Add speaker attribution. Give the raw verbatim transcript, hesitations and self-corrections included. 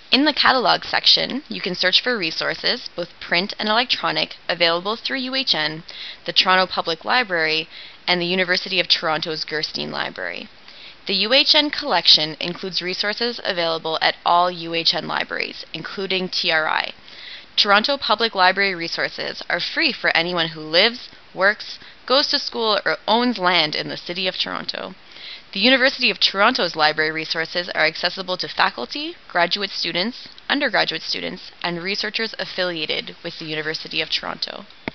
Speaker 1: In the catalog section, you can search for resources, both print and electronic, available through U H N, the Toronto Public Library, and the University of Toronto's Gerstein Library. The U H N collection includes resources available at all U H N libraries, including T R I. Toronto Public Library resources are free for anyone who lives, works, goes to school, or owns land in the City of Toronto. The University of Toronto's library resources are accessible to faculty, graduate students, undergraduate students, and researchers affiliated with the University of Toronto.